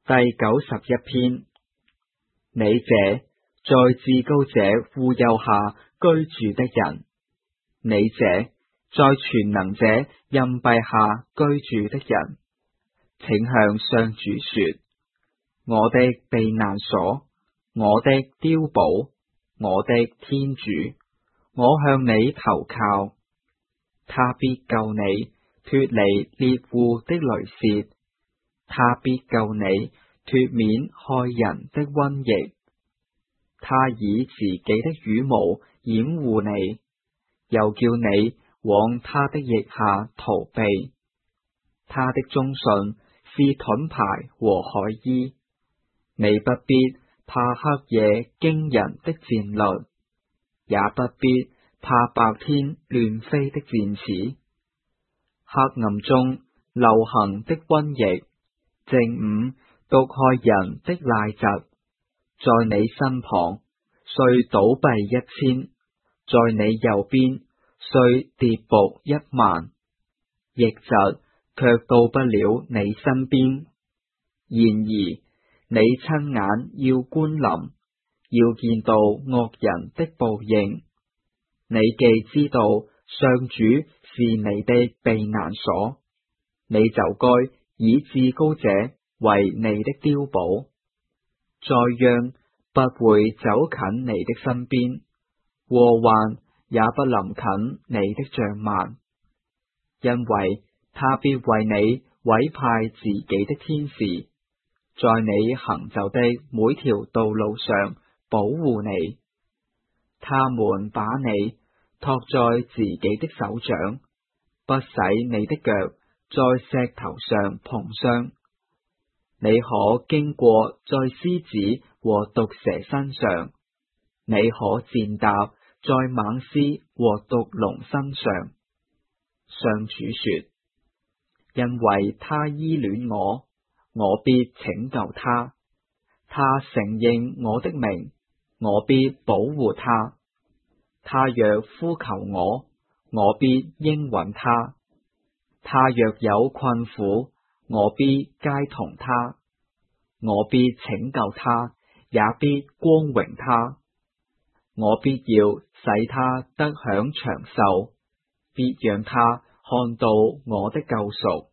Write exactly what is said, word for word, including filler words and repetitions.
第九十一篇。你這在至高者護佑下居住的人，你這在全能者蔭庇下居住的人，請向上主說：我的避難所，我的碉堡，我的天主，我向你投靠。他必救你脫離獵戶的雷泄，他必救你脫免害人的瘟疫。他以自己的羽毛掩護你，又叫你往他的翼下逃避。他的忠信是盾牌和鎧衣，你不必怕黑夜驚人的戰慄，也不必怕白天亂飛的箭矢。黑暗中流行的瘟疫，正午毒害人的癩疾，在你身旁雖倒斃一千，在你右邊雖跌伏一萬，疫疾卻到不了你身邊。然而你親眼要觀臨，要見到惡人的報應。你既知道上主是你的避難所，你就該以至高者為你的碉堡。災殃不會走近你的身邊，禍患也不臨近你的帳幔，因為他必為你委派自己的天使，在你行走的每條道路上保護你。他們把你托在自己的手掌，不使你的腳在石頭上碰傷。你可經過在獅子和毒蛇身上，你可踐踏在猛獅和毒龍身上。上主說：因為他依戀我，我必拯救他；他承認我的名，我必保護他。他若呼求我，我必應允他；他若有困苦，我必偕同他。我必拯救他，也必光榮他。我必要使他得享長壽，必讓他看到我的救贖。